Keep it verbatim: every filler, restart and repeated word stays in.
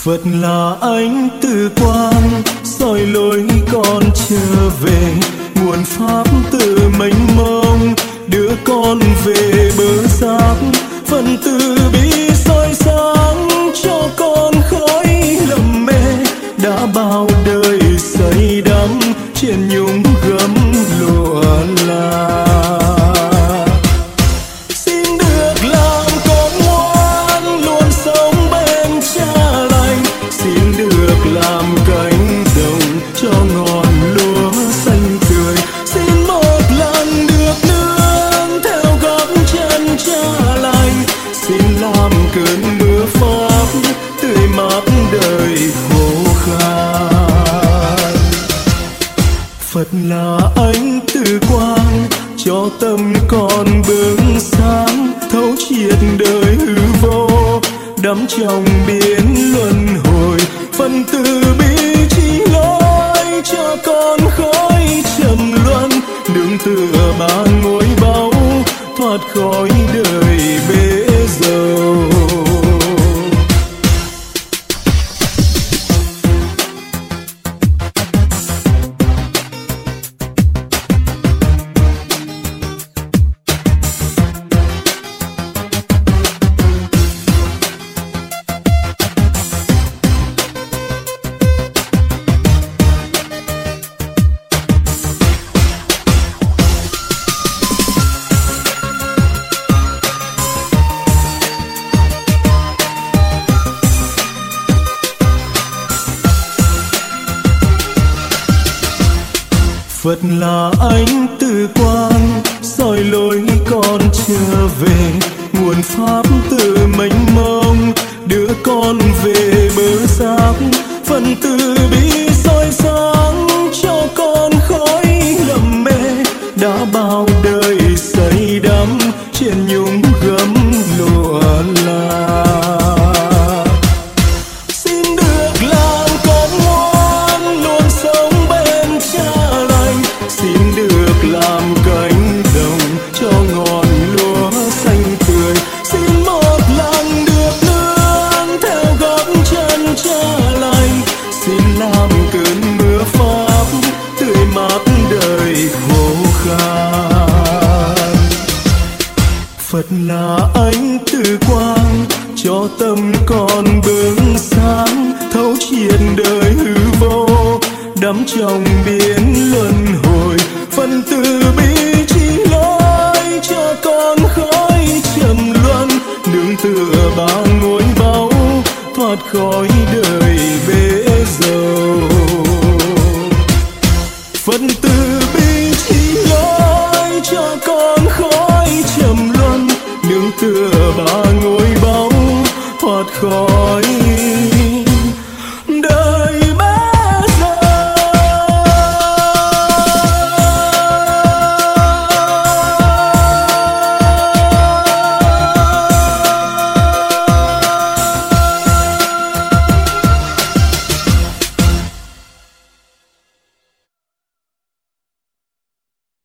Phật là ánh từ quang soi lối con trở về, nguồn pháp từ mênh mông đưa con về bờ giác. Phần từ bi soi sáng cho con khỏi lầm mê, đã bao đời say đắm trên nhung gấm lụa là. Xin được làm con ngoan luôn sống bên cha lành, xin được làm cánh đồng cho ngọn lúa xanh tươi. Xin một lần được nương theo gót chân cha lành, xin làm cơn mưa pháp tươi mát đời khô khan. Phật là ánh từ quang cho tâm con bừng sáng, thấu triệt đời hư vô đắm trong biển luân hồi. Phần từ bi chỉ lối cho con khỏi trầm luân, nương tựa ba ngôi báu thoát khỏi đời bể dầu. Phật là ánh từ quang soi lối con trở về, nguồn pháp từ mênh mông đưa con về bờ giác. Phần từ bi soi sáng cho con khỏi lầm mê, đã bao đời say đắm trên nhung gấm lụa là. Làm cánh đồng cho ngọn lúa xanh tươi, xin một lần được nương theo gót chân cha lành, xin làm cơn mưa pháp tươi mát đời khô khan. Phật là ánh từ quang cho tâm con bừng sáng, thấu triệt đời hư vô đắm trong biển luân hồi. Phần từ bi chỉ lối cho con khỏi trầm luân, nương tựa ba ngôi báu thoát khỏi đời bể dầu. Phần từ bi chỉ lối cho con khỏi trầm luân, nương tựa ba ngôi báu thoát khỏi